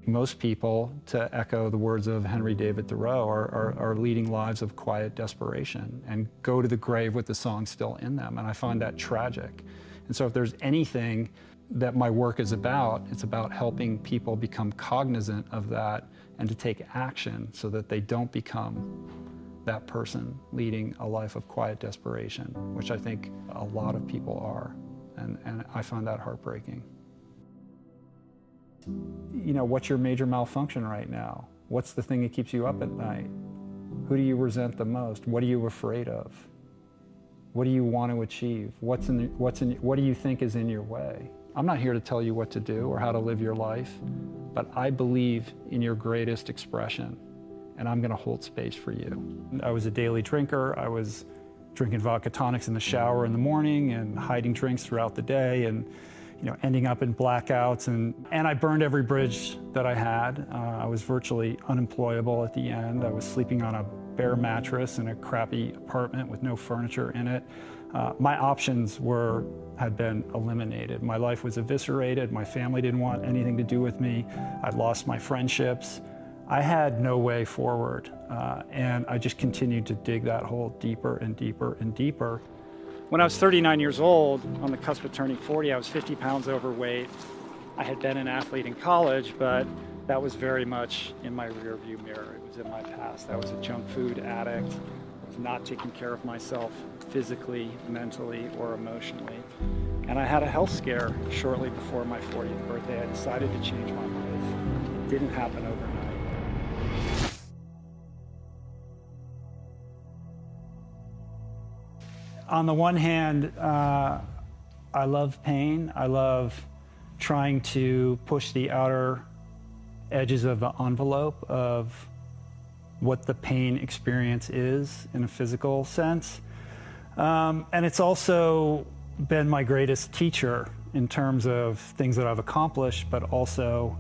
Most people, to echo the words of Henry David Thoreau, are leading lives of quiet desperation and go to the grave with the song still in them, and I find that tragic. And so if there's anything that my work is about, it's about helping people become cognizant of that and to take action so that they don't become that person leading a life of quiet desperation, which I think a lot of people are, and I find that heartbreaking. You know, what's your major malfunction right now? What's the thing that keeps you up at night? Who do you resent the most? What are you afraid of? What do you want to achieve? What do you think is in your way? I'm not here to tell you what to do or how to live your life, but I believe in your greatest expression, and I'm going to hold space for you. I was a daily drinker. I was drinking vodka tonics in the shower in the morning and hiding drinks throughout the day, and ending up in blackouts, and I burned every bridge that I had. I was virtually unemployable at the end. I was sleeping on a bare mattress in a crappy apartment with no furniture in it. My options had been eliminated. My life was eviscerated. My family didn't want anything to do with me. I'd lost my friendships. I had no way forward, and I just continued to dig that hole deeper and deeper and deeper. When I was 39 years old, on the cusp of turning 40, I was 50 pounds overweight. I had been an athlete in college, but that was very much in my rearview mirror. It was in my past. I was a junk food addict. I was not taking care of myself physically, mentally, or emotionally. And I had a health scare shortly before my 40th birthday. I decided to change my life. It didn't happen overnight. On the one hand, I love pain. I love trying to push the outer edges of the envelope of what the pain experience is in a physical sense. And it's also been my greatest teacher in terms of things that I've accomplished, but also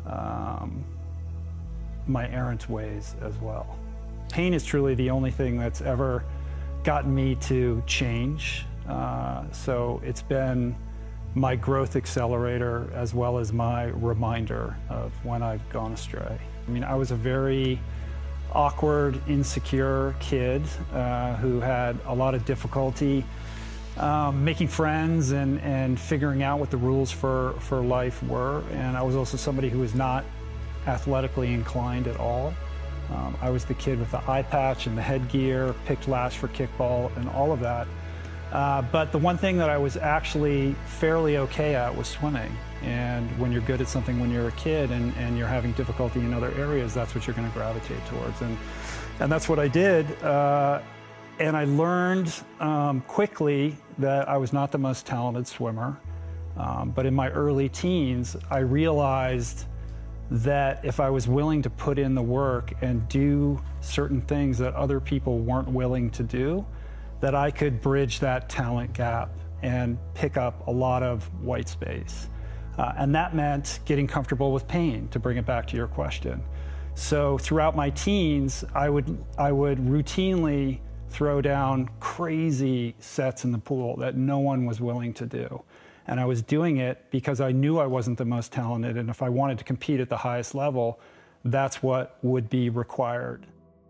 my errant ways as well. Pain is truly the only thing that's ever gotten me to change. So it's been my growth accelerator as well as my reminder of when I've gone astray. I mean, I was a very awkward, insecure kid who had a lot of difficulty making friends and figuring out what the rules for life were. And I was also somebody who was not athletically inclined at all. I was the kid with the eye patch and the headgear, picked last for kickball and all of that. But the one thing that I was actually fairly okay at was swimming. And when you're good at something when you're a kid and you're having difficulty in other areas, that's what you're going to gravitate towards. And that's what I did. And I learned quickly that I was not the most talented swimmer. But in my early teens, I realized that if I was willing to put in the work and do certain things that other people weren't willing to do, that I could bridge that talent gap and pick up a lot of white space. And that meant getting comfortable with pain, to bring it back to your question. So throughout my teens, I would routinely throw down crazy sets in the pool that no one was willing to do. And I was doing it because I knew I wasn't the most talented, and if I wanted to compete at the highest level, that's what would be required.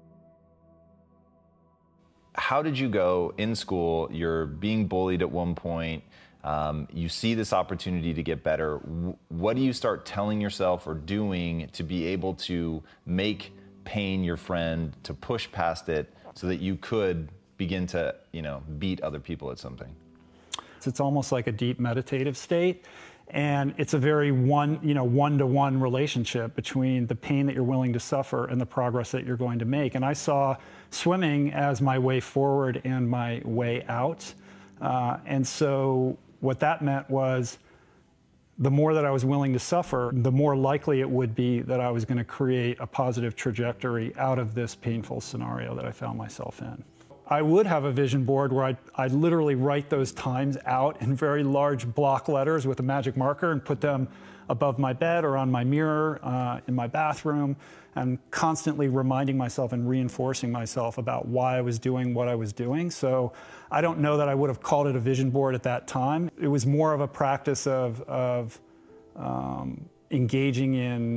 How did you go in school? You're being bullied at one point. You see this opportunity to get better. What do you start telling yourself or doing to be able to make pain your friend, to push past it so that you could begin to, beat other people at something? It's almost like a deep meditative state, and it's a very one-to-one relationship between the pain that you're willing to suffer and the progress that you're going to make. And I saw swimming as my way forward and my way out. And so what that meant was the more that I was willing to suffer, the more likely it would be that I was going to create a positive trajectory out of this painful scenario that I found myself in. I would have a vision board where I'd literally write those times out in very large block letters with a magic marker and put them above my bed or on my mirror in my bathroom, and constantly reminding myself and reinforcing myself about why I was doing what I was doing. So I don't know that I would have called it a vision board at that time. It was more of a practice of engaging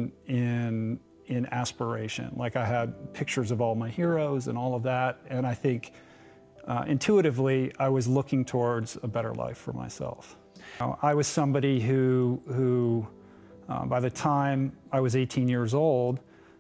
in aspiration. Like I had pictures of all my heroes and all of that, and I think intuitively I was looking towards a better life for myself. I was somebody who by the time I was 18 years old,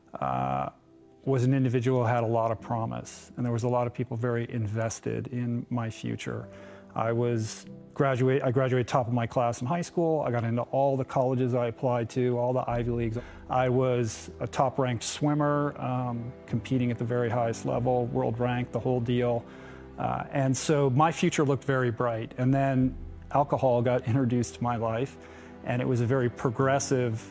was an individual who had a lot of promise, and there was a lot of people very invested in my future. I graduated top of my class in high school. I got into all the colleges I applied to, all the Ivy Leagues. I was a top-ranked swimmer, competing at the very highest level, world ranked, the whole deal. And so my future looked very bright. And then alcohol got introduced to my life, and it was a very progressive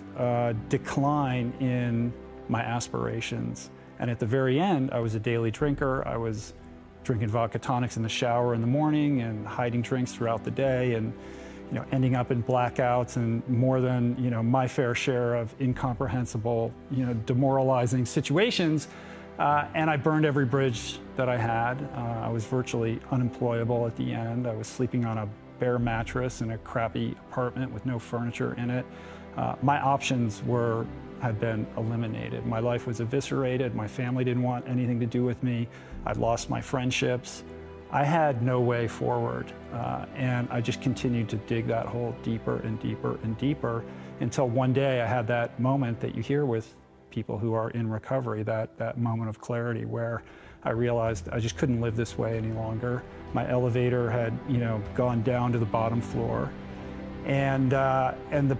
decline in my aspirations. And at the very end, I was a daily drinker. I was drinking vodka tonics in the shower in the morning and hiding drinks throughout the day, and ending up in blackouts and more than my fair share of incomprehensible, demoralizing situations. And I burned every bridge that I had. I was virtually unemployable at the end. I was sleeping on a bare mattress in a crappy apartment with no furniture in it. My options had been eliminated. My life was eviscerated. My family didn't want anything to do with me. I'd lost my friendships. I had no way forward. And I just continued to dig that hole deeper and deeper and deeper until one day I had that moment that you hear with people who are in recovery, that moment of clarity where I realized I just couldn't live this way any longer. My elevator had gone down to the bottom floor. And I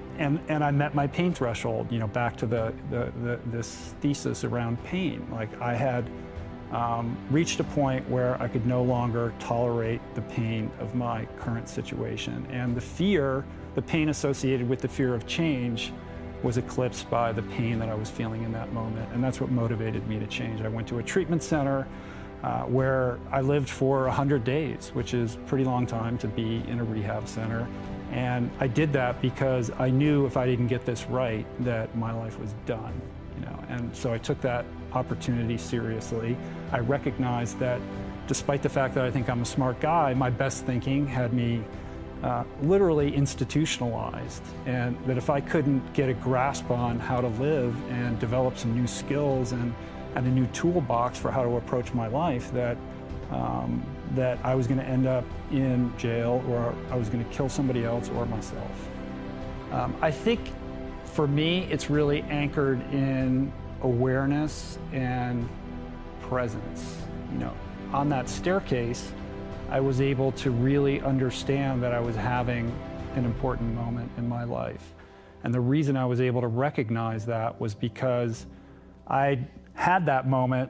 met my pain threshold. Back to this thesis around pain. Like I had reached a point where I could no longer tolerate the pain of my current situation, and the pain associated with the fear of change, was eclipsed by the pain that I was feeling in that moment, and that's what motivated me to change. I went to a treatment center where I lived for 100 days, which is a pretty long time to be in a rehab center. And I did that because I knew if I didn't get this right, that my life was done, And so I took that opportunity seriously. I recognized that despite the fact that I think I'm a smart guy, my best thinking had me literally institutionalized. And that if I couldn't get a grasp on how to live and develop some new skills and a new toolbox for how to approach my life, that I was going to end up in jail, or I was going to kill somebody else or myself. I think for me, it's really anchored in awareness and presence. On that staircase, I was able to really understand that I was having an important moment in my life. And the reason I was able to recognize that was because I had that moment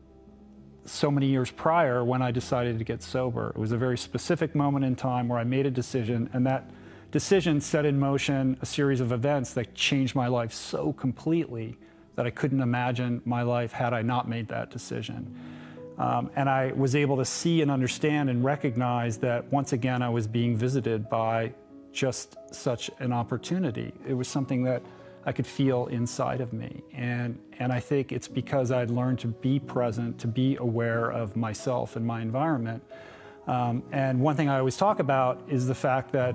so many years prior when I decided to get sober. It was a very specific moment in time where I made a decision, and that decision set in motion a series of events that changed my life so completely that I couldn't imagine my life had I not made that decision. And I was able to see and understand and recognize that once again I was being visited by just such an opportunity. It was something that I could feel inside of me. And I think it's because I'd learned to be present, to be aware of myself and my environment. And one thing I always talk about is the fact that,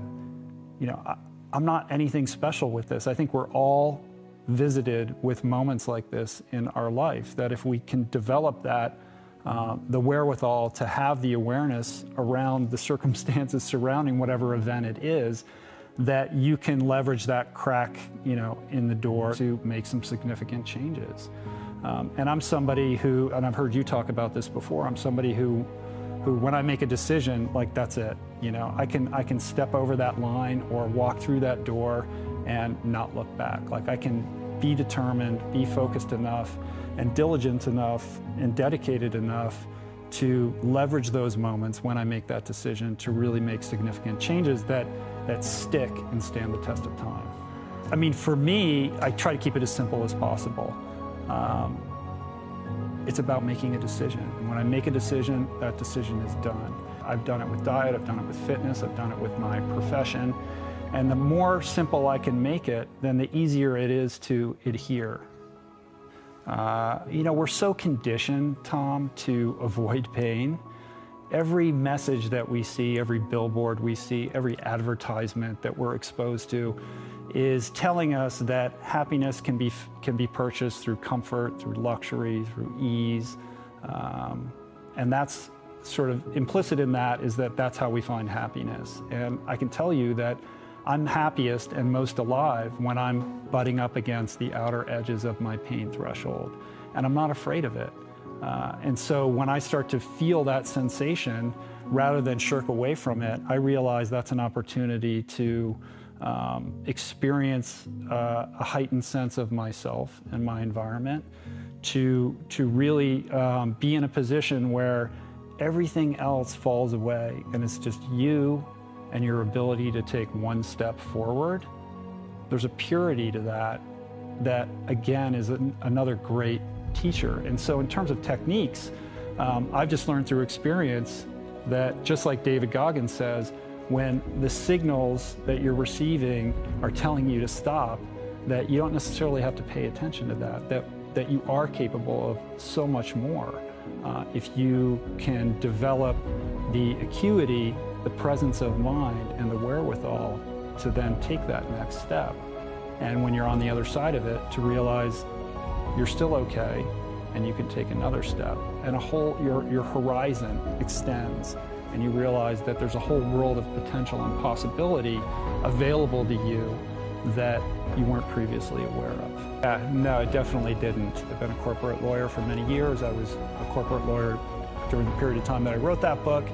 I'm not anything special with this. I think we're all visited with moments like this in our life, that if we can develop that, the wherewithal to have the awareness around the circumstances surrounding whatever event it is, that you can leverage that crack, in the door to make some significant changes. And I'm somebody who, and I've heard you talk about this before, I'm somebody who when I make a decision, like that's it. I can step over that line or walk through that door and not look back. Like I can be determined, be focused enough, and diligent enough, and dedicated enough to leverage those moments when I make that decision to really make significant changes that stick and stand the test of time. I mean, for me, I try to keep it as simple as possible. It's about making a decision. And when I make a decision, that decision is done. I've done it with diet, I've done it with fitness, I've done it with my profession. And the more simple I can make it, then the easier it is to adhere. We're so conditioned, Tom, to avoid pain. every message that we see, every billboard we see, every advertisement that we're exposed to is telling us that happiness can be purchased through comfort, through luxury, through ease. And that's sort of implicit in that is that that's how we find happiness. And I can tell you that I'm happiest and most alive when I'm butting up against the outer edges of my pain threshold. And I'm not afraid of it. And so when I start to feel that sensation, rather than shirk away from it, I realize that's an opportunity to experience a heightened sense of myself and my environment, to really be in a position where everything else falls away and it's just you and your ability to take one step forward. There's a purity to that again is another great teacher. And so in terms of techniques, I've just learned through experience that, just like David Goggins says, when the signals that you're receiving are telling you to stop, that you don't necessarily have to pay attention to that you are capable of so much more if you can develop the acuity, the presence of mind, and the wherewithal to then take that next step. And when you're on the other side of it, to realize you're still okay and you can take another step, and your horizon extends, and you realize that there's a whole world of potential and possibility available to you that you weren't previously aware of. No, it definitely didn't. I've been a corporate lawyer for many years. I was a corporate lawyer during the period of time that I wrote that book.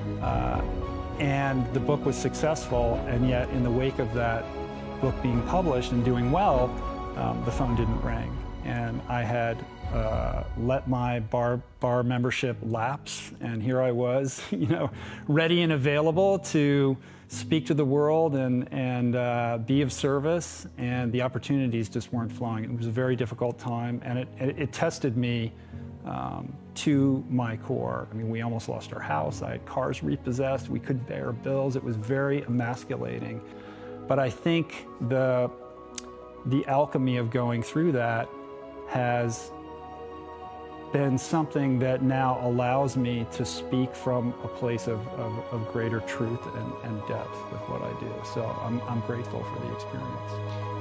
And the book was successful, and yet in the wake of that book being published and doing well, the phone didn't ring. And I had let my bar membership lapse, and here I was, ready and available to speak to the world and be of service, and the opportunities just weren't flowing. It was a very difficult time, and it tested me to my core. I mean, we almost lost our house. I had cars repossessed. We couldn't pay our bills. It was very emasculating. But I think the alchemy of going through that has been something that now allows me to speak from a place of greater truth and depth with what I do. So I'm grateful for the experience.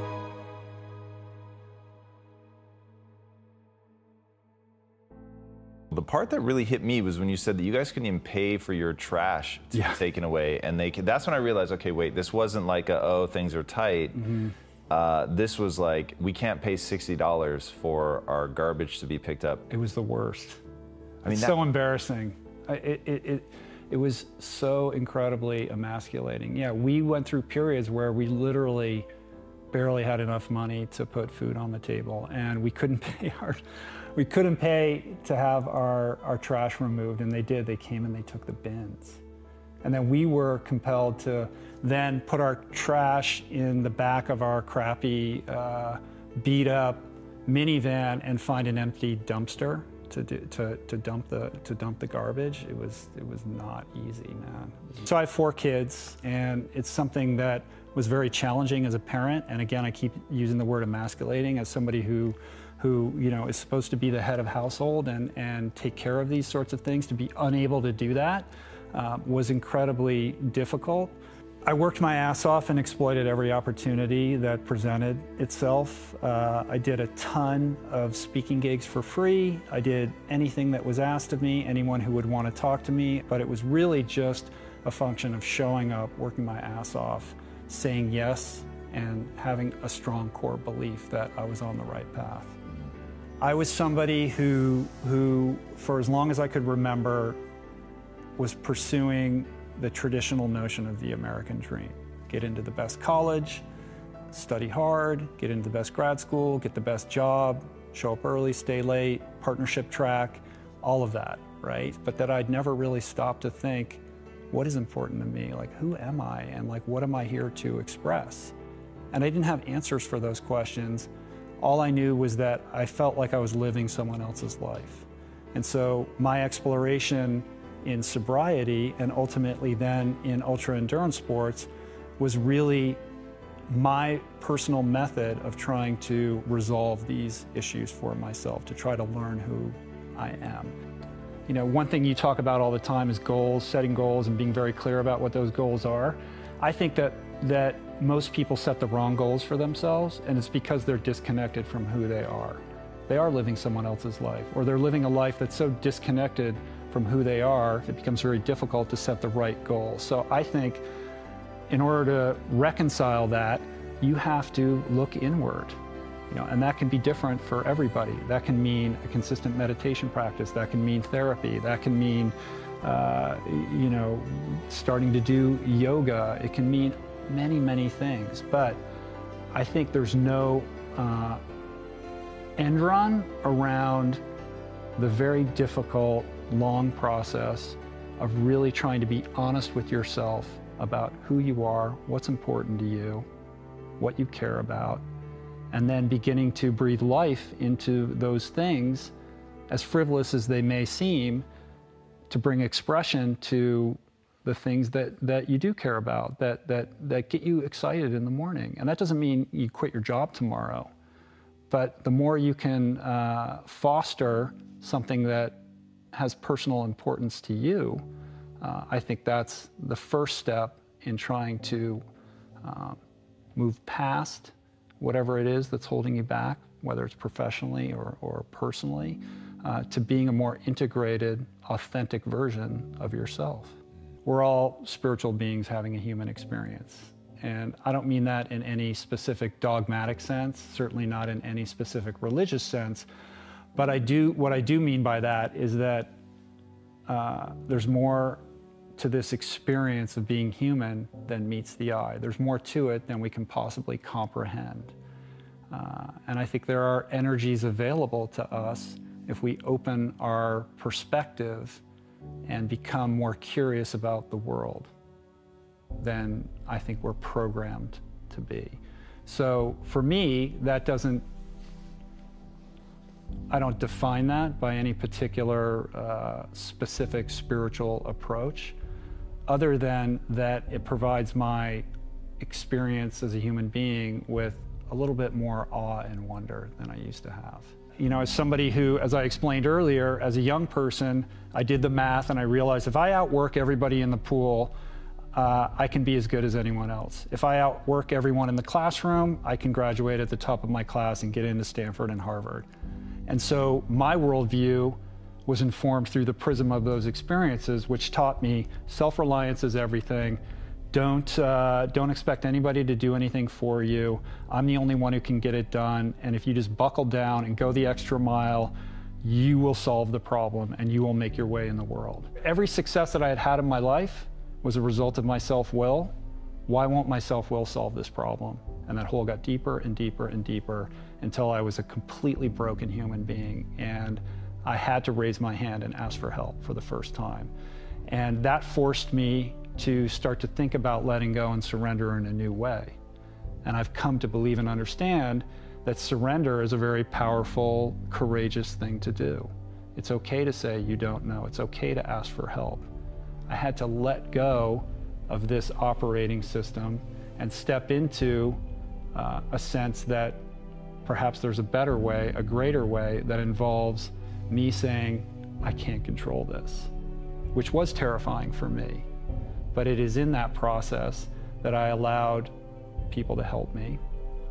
The part that really hit me was when you said that you guys couldn't even pay for your trash to be taken away, and that's when I realized, okay, wait, this wasn't like things are tight. Mm-hmm. This was like, we can't pay $60 for our garbage to be picked up. It was the worst. I mean, so embarrassing. It was so incredibly emasculating. Yeah, we went through periods where we literally barely had enough money to put food on the table, and we couldn't pay to have our trash removed, and they did. They came and they took the bins. And then we were compelled to then put our trash in the back of our crappy, beat up minivan and find an empty dumpster to dump the garbage. It was not easy, man. So I have 4 kids, and it's something that was very challenging as a parent. And again, I keep using the word emasculating as somebody who is supposed to be the head of household and take care of these sorts of things. To be unable to do that was incredibly difficult. I worked my ass off and exploited every opportunity that presented itself. I did a ton of speaking gigs for free. I did anything that was asked of me, anyone who would want to talk to me, but it was really just a function of showing up, working my ass off, saying yes, and having a strong core belief that I was on the right path. I was somebody who for as long as I could remember, was pursuing the traditional notion of the American dream. Get into the best college, study hard, get into the best grad school, get the best job, show up early, stay late, partnership track, all of that, right? But that I'd never really stopped to think, what is important to me? Like, who am I? And like, what am I here to express? And I didn't have answers for those questions. All I knew was that I felt like I was living someone else's life. And so my exploration in sobriety and ultimately then in ultra endurance sports was really my personal method of trying to resolve these issues for myself, to try to learn who I am. You know, one thing you talk about all the time is goals, setting goals and being very clear about what those goals are. I think that most people set the wrong goals for themselves, and it's because they're disconnected from who they are. They are living someone else's life, or they're living a life that's so disconnected from who they are, it becomes very difficult to set the right goal. So I think in order to reconcile that, you have to look inward. You know, and that can be different for everybody. That can mean a consistent meditation practice. That can mean therapy. That can mean, you know, starting to do yoga. It can mean many, many things. But I think there's no end run around the very difficult, long process of really trying to be honest with yourself about who you are, what's important to you, what you care about, and then beginning to breathe life into those things, as frivolous as they may seem, to bring expression to the things that you do care about, that get you excited in the morning. And that doesn't mean you quit your job tomorrow, but the more you can foster something that has personal importance to you, I think that's the first step in trying to move past whatever it is that's holding you back, whether it's professionally or personally, to being a more integrated, authentic version of yourself. We're all spiritual beings having a human experience. And I don't mean that in any specific dogmatic sense, certainly not in any specific religious sense, but what I do mean by that is that there's more to this experience of being human than meets the eye. There's more to it than we can possibly comprehend. And I think there are energies available to us if we open our perspective and become more curious about the world than I think we're programmed to be. So for me, I don't define that by any particular specific spiritual approach, other than that it provides my experience as a human being with a little bit more awe and wonder than I used to have. You know, as somebody who, as I explained earlier, as a young person, I did the math and I realized if I outwork everybody in the pool, I can be as good as anyone else. If I outwork everyone in the classroom, I can graduate at the top of my class and get into Stanford and Harvard. And so my worldview was informed through the prism of those experiences, which taught me self-reliance is everything. Don't expect anybody to do anything for you. I'm the only one who can get it done. And if you just buckle down and go the extra mile, you will solve the problem and you will make your way in the world. Every success that I had in my life was a result of my self-will. Why won't my self-will solve this problem? And that hole got deeper and deeper and deeper until I was a completely broken human being. And I had to raise my hand and ask for help for the first time. And that forced me to start to think about letting go and surrender in a new way. And I've come to believe and understand that surrender is a very powerful, courageous thing to do. It's okay to say you don't know. It's okay to ask for help. I had to let go of this operating system and step into a sense that perhaps there's a better way, a greater way that involves me saying, I can't control this, which was terrifying for me. But it is in that process that I allowed people to help me,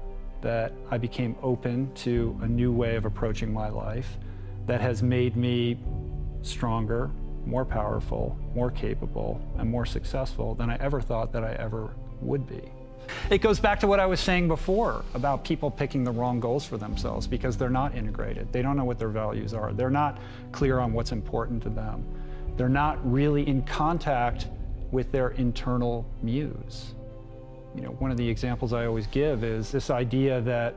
that I became open to a new way of approaching my life that has made me stronger, more powerful, more capable, and more successful than I ever thought that I ever would be. It goes back to what I was saying before about people picking the wrong goals for themselves because they're not integrated. They don't know what their values are. They're not clear on what's important to them. They're not really in contact with their internal muse. You know, one of the examples I always give is this idea that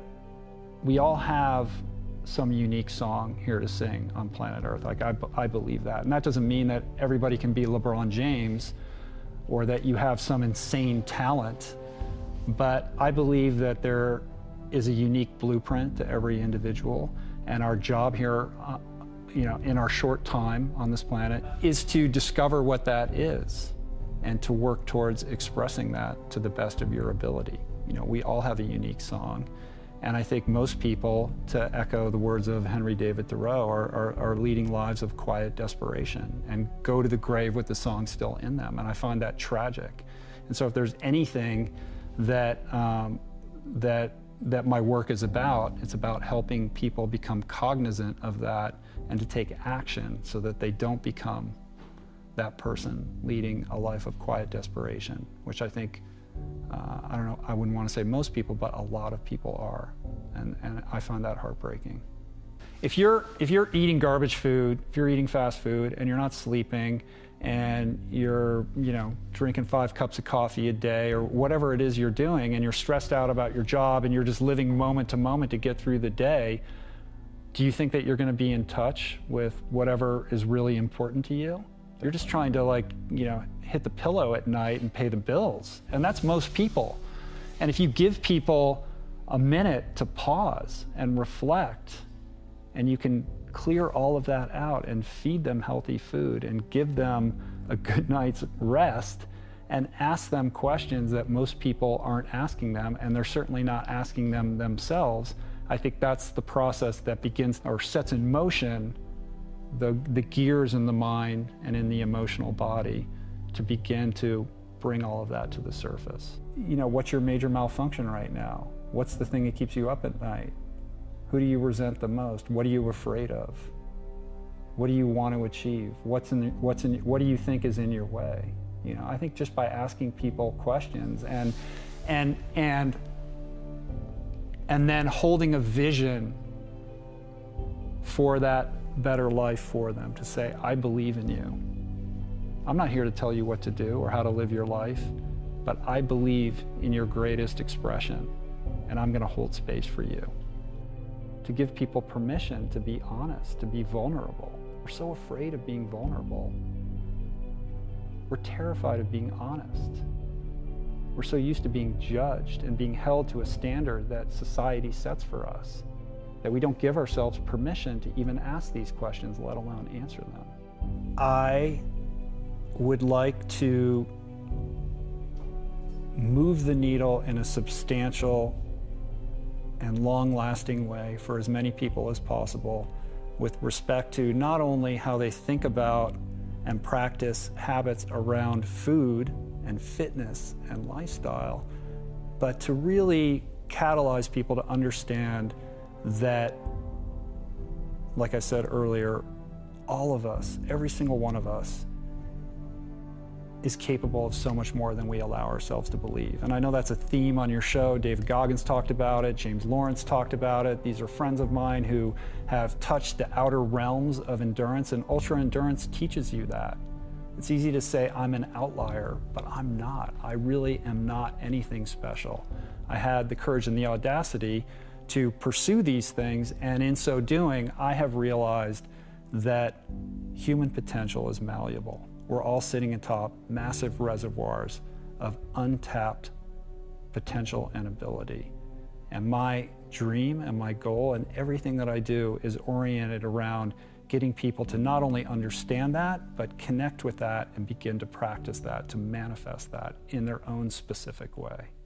we all have some unique song here to sing on planet Earth. Like I believe that. And that doesn't mean that everybody can be LeBron James or that you have some insane talent. But I believe that there is a unique blueprint to every individual, and our job here, you know, in our short time on this planet, is to discover what that is and to work towards expressing that to the best of your ability. You know, we all have a unique song, And I think most people, to echo the words of Henry David Thoreau, are leading lives of quiet desperation and go to the grave with the song still in them. And I find that tragic. And so if there's anything that my work is about, it's about helping people become cognizant of that and to take action so that they don't become that person leading a life of quiet desperation, which I think, I don't know, I wouldn't want to say most people, but a lot of people are. And I find that heartbreaking. If you're eating garbage food, if you're eating fast food and you're not sleeping and you're, drinking 5 cups of coffee a day or whatever it is you're doing, and you're stressed out about your job and you're just living moment to moment to get through the day, do you think that you're going to be in touch with whatever is really important to you? You're just trying to hit the pillow at night and pay the bills. And that's most people. And if you give people a minute to pause and reflect, and you can clear all of that out and feed them healthy food and give them a good night's rest and ask them questions that most people aren't asking them, and they're certainly not asking them themselves, I think that's the process that begins or sets in motion the gears in the mind and in the emotional body to begin to bring all of that to the surface. What's your major malfunction right now? What's the thing that keeps you up at night? Who do you resent the most? What are you afraid of? What do you want to achieve? What do you think is in your way? I think just by asking people questions and then holding a vision for that better life for them, to say, I believe in you. I'm not here to tell you what to do or how to live your life, but I believe in your greatest expression, and I'm going to hold space for you. To give people permission to be honest, to be vulnerable. We're so afraid of being vulnerable. We're terrified of being honest. We're so used to being judged and being held to a standard that society sets for us that we don't give ourselves permission to even ask these questions, let alone answer them. I would like to move the needle in a substantial and long-lasting way for as many people as possible with respect to not only how they think about and practice habits around food and fitness and lifestyle, but to really catalyze people to understand that, like I said earlier, all of us, every single one of us, is capable of so much more than we allow ourselves to believe. And I know that's a theme on your show. David Goggins talked about it. James Lawrence talked about it. These are friends of mine who have touched the outer realms of endurance, and ultra endurance teaches you that. It's easy to say I'm an outlier, but I'm not. I really am not anything special. I had the courage and the audacity to pursue these things, and in so doing, I have realized that human potential is malleable. We're all sitting atop massive reservoirs of untapped potential and ability. And my dream and my goal and everything that I do is oriented around getting people to not only understand that, but connect with that and begin to practice that, to manifest that in their own specific way.